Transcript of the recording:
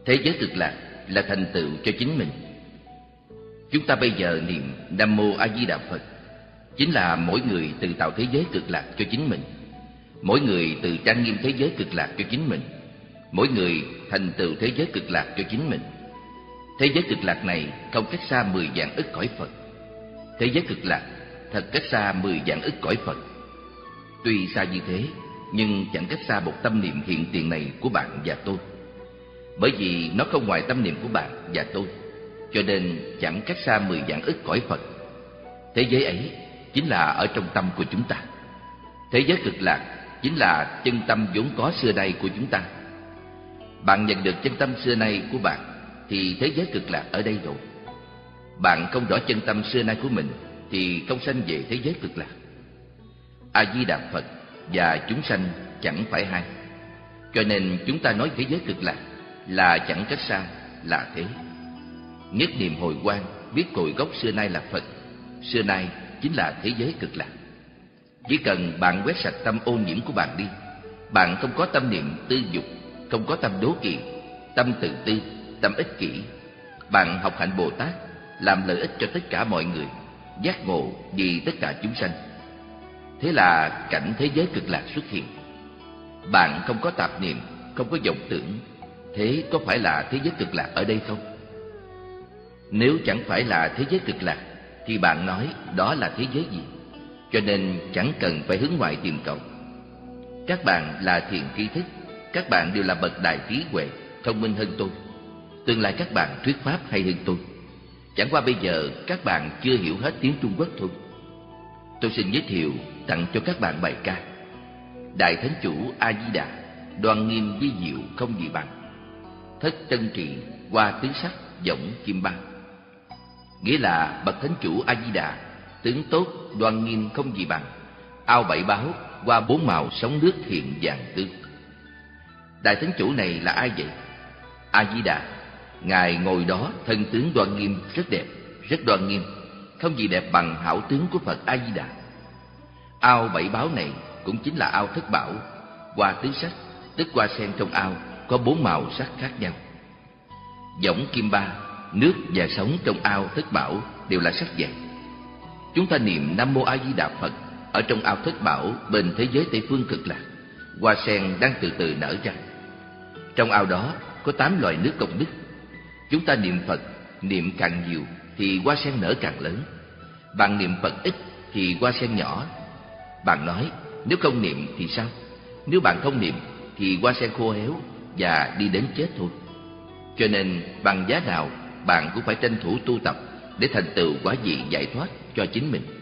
Thế giới cực lạc là thành tựu cho chính mình. Chúng ta bây giờ niệm Nam Mô A Di Đà Phật chính là mỗi người tự tạo thế giới cực lạc cho chính mình. Mỗi người tự trang nghiêm thế giới cực lạc cho chính mình. Mỗi người thành tựu thế giới cực lạc cho chính mình. Thế giới cực lạc này không cách xa 10 vạn ức cõi Phật. Thế giới cực lạc thật cách xa 10 vạn ức cõi Phật. Tuy xa như thế, nhưng chẳng cách xa một tâm niệm hiện tiền này của bạn và tôi. Bởi vì nó không ngoài tâm niệm của bạn và tôi, cho nên chẳng cách xa 10 vạn ức cõi Phật. Thế giới ấy chính là ở trong tâm của chúng ta. Thế giới cực lạc chính là chân tâm vốn có xưa nay của chúng ta. Bạn nhận được chân tâm xưa nay của bạn thì thế giới cực lạc ở đây rồi. Bạn không rõ chân tâm xưa nay của mình thì không sanh về thế giới cực lạc. A Di Đà Phật và chúng sanh chẳng phải hai, cho nên chúng ta nói thế giới cực lạc là chẳng cách xa, là thế. Nhất niệm hồi quang biết cội gốc xưa nay là Phật, xưa nay chính là thế giới cực lạc. Chỉ cần bạn quét sạch tâm ô nhiễm của bạn đi, bạn không có tâm niệm tư dục, không có tâm đố kỵ, tâm tự tư, tâm ích kỷ. Bạn học hạnh Bồ Tát, làm lợi ích cho tất cả mọi người, giác ngộ vì tất cả chúng sanh. Thế là cảnh thế giới cực lạc xuất hiện. Bạn không có tạp niệm, không có vọng tưởng. Thế có phải là thế giới cực lạc ở đây không? Nếu chẳng phải là thế giới cực lạc thì bạn nói đó là thế giới gì? Cho nên chẳng cần phải hướng ngoại tìm cầu. Các bạn là thiện tri thức, các bạn đều là bậc đại trí huệ, thông minh hơn tôi. Tương lai các bạn thuyết pháp hay hơn tôi. Chẳng qua bây giờ các bạn chưa hiểu hết tiếng Trung Quốc thôi. Tôi xin giới thiệu tặng cho các bạn bài ca Đại Thánh Chủ A Di Đà, đoan nghiêm vi diệu không gì bằng. Thất chân trị qua tứ sắc võng kim ba. Nghĩa là bậc Thánh Chủ A Di Đà tướng tốt đoan nghiêm không gì bằng, ao bảy báo qua bốn màu sóng nước hiện vàng tươi. Đại Thánh Chủ này là ai vậy? A Di Đà, Ngài ngồi đó thân tướng đoan nghiêm rất đẹp, rất đoan nghiêm, không gì đẹp bằng hảo tướng của Phật A Di Đà. Ao bảy báo này cũng chính là ao thất bảo, hoa tứ sắc, tức hoa sen trong ao có bốn màu sắc khác nhau. Võng kim ba, nước và sóng trong ao thất bảo đều là sắc vàng. Chúng ta niệm Nam Mô A Di Đà Phật ở trong ao thất bảo bên thế giới Tây phương cực lạc, hoa sen đang từ từ nở ra. Trong ao đó có 8 loài nước công đức. Chúng ta niệm Phật, niệm càng nhiều thì hoa sen nở càng lớn. Bạn niệm Phật ít thì hoa sen nhỏ. Bạn nói nếu không niệm thì sao? Nếu bạn không niệm thì hoa sen khô héo và đi đến chết thôi. Cho nên bằng giá nào bạn cũng phải tranh thủ tu tập để thành tựu quả vị giải thoát cho chính mình.